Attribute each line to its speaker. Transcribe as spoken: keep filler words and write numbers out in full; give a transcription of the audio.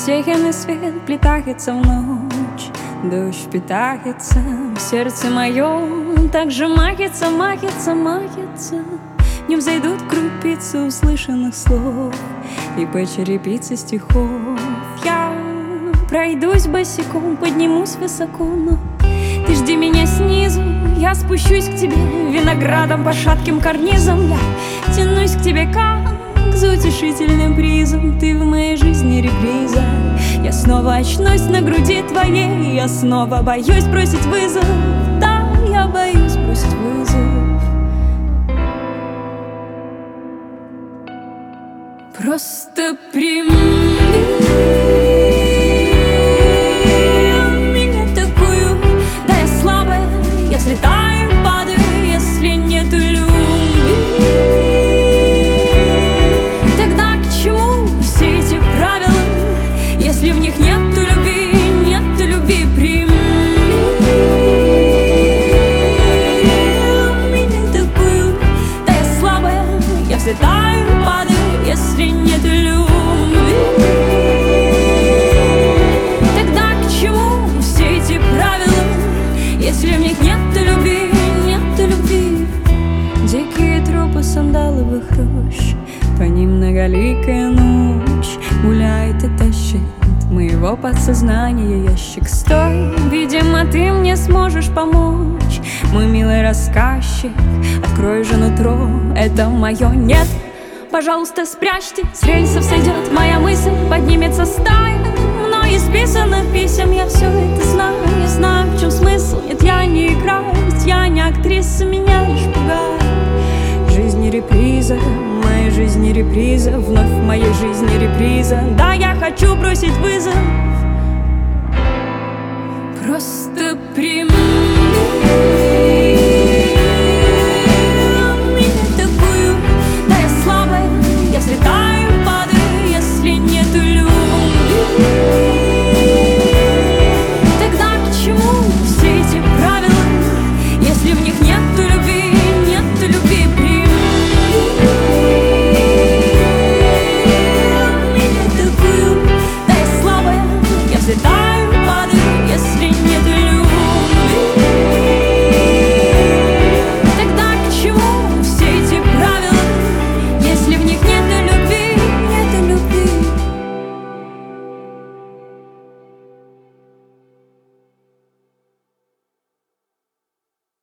Speaker 1: рассеянный свет плетается в ночь, дождь питается в сердце моем, так же махится, махится, махится. Не взойдут крупицы услышанных слов и по черепице стихов. Я пройдусь босиком, поднимусь высоко, но ты жди меня снизу. Я спущусь к тебе виноградом по шатким карнизам. Я тянусь к тебе, как за утешительным призом. Ты в моей жизни реприза. Я снова очнусь на груди твоей. Я снова боюсь бросить вызов. Да, я боюсь бросить вызов. Просто прими меня такую. Да, я слабая, я взлетаю, падаю, если нету любви. Тогда к чему все эти правила, если в них нету любви, нету любви? Прими меня такую. Да, я слабая, я взлетаю, падаю, если нет любви. Тогда к чему все эти правила, если в них нет любви, нет любви? Дикие тропы сандаловых рощ, по ним многоликая ночь гуляет и тащит моего подсознания ящик. Стой, видимо, ты мне сможешь помочь, мой милый рассказчик. Открой же нутро, это мое нет. Пожалуйста, спрячьте, с рельсов сойдет моя мысль, поднимется стая мной исписанных писем. Я все это знаю, я знаю, в чем смысл. Нет, я не играю, ведь я не актриса, меня лишь пугает жизнь реприза, моя жизнь реприза, вновь в моей жизни реприза. Да, я хочу бросить вызов. Просто прими